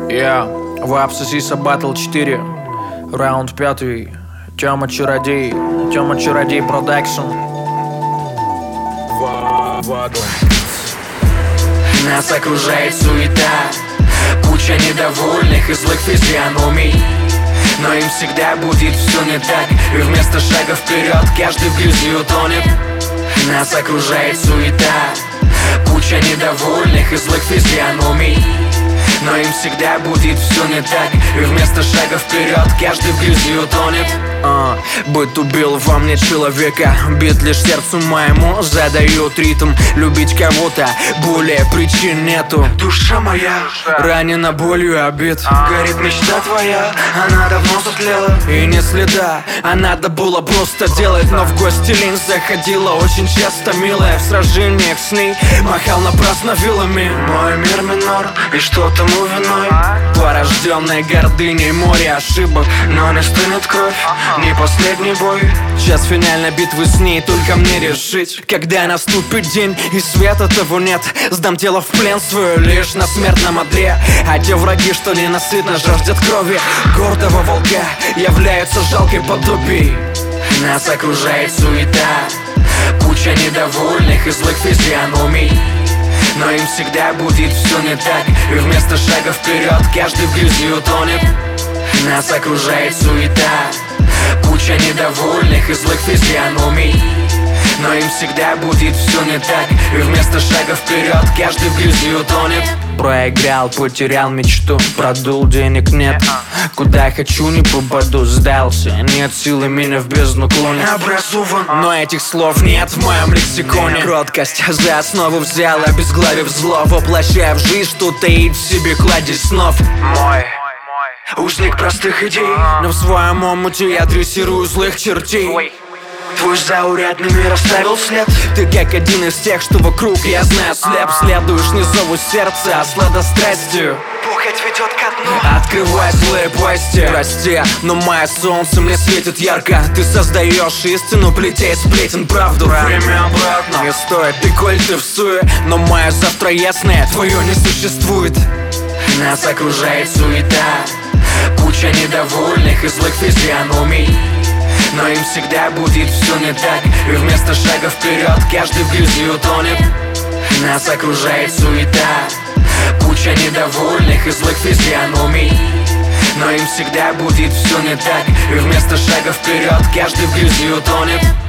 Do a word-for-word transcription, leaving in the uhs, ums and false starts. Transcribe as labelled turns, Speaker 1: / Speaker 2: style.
Speaker 1: Я в Апсисиса Батл четыре, раунд пятый. Тёма Чародей, Тёма Чародей Продакшн.
Speaker 2: Нас окружает суета, куча недовольных и злых физиономий, но им всегда будет все не так, и вместо шага вперед каждый в грязи утонет. Нас окружает суета, куча недовольных и злых физиономий, но им всегда будет все не так, и вместо шага вперед каждый в грязи утонет.
Speaker 1: А, быт убил во мне человека, бит лишь сердцу моему задает ритм. Любить кого-то более причин нету.
Speaker 2: Душа моя
Speaker 1: ранена болью обид,
Speaker 2: горит мечта твоя, она давно затлела,
Speaker 1: и не следа, а надо было просто делать. Но в гости лень заходила очень часто, милая. В сражениях с ней махал напрасно вилами.
Speaker 2: мой мир минор, и что тому виной?
Speaker 1: Порожденная гордыней море ошибок,
Speaker 2: но не стынет кровь, не последний бой.
Speaker 1: Час финальной битвы с ней только мне решить, когда наступит день и света того нет. Сдам тело в плен свое лишь на смертном одре, а те враги, что ненасытно жаждет крови гордого волка, являются жалкой подобией.
Speaker 2: Нас окружает суета, куча недовольных и злых физиономий, но им всегда будет все не так, и вместо шага вперед каждый в грязи утонет. Нас окружает суета, куча недовольных и злых физиономий, но им всегда будет все не так, и вместо шага вперед каждый в грязи утонет.
Speaker 1: Проиграл, потерял мечту, продул, денег нет. Куда хочу, не попаду, сдался. Нет силы, меня в бездну клонит.
Speaker 2: Образован,
Speaker 1: но этих слов нет в моем лексиконе. Кроткость за основу взял, обезглавив зло, воплощая в жизнь, что таит в себе кладезь снов.
Speaker 2: Мой узник простых идей,
Speaker 1: но в своем омуте я дрессирую злых чертей.
Speaker 2: Твой заурядный мир оставил след.
Speaker 1: Ты как один из тех, что вокруг, я знаю, слеп. Следуешь не зову сердца, а сладострастию.
Speaker 2: Похоть ведет ко дну.
Speaker 1: Открывай злые пасти. Прости, но мое солнце мне светит ярко. Ты создаешь истину, плетей сплетен правду.
Speaker 2: Время обратно.
Speaker 1: Не стоит, ты коль ты в суе, но мое завтра ясное, твое не существует.
Speaker 2: Нас окружает суета, куча недовольных и злых физиономий, но им всегда будет все не так, и вместо шага вперед каждый в грязи утонет. Нас окружает суета, куча недовольных и злых физиономий, но им всегда будет все не так, и вместо шага вперед каждый в грязи утонет.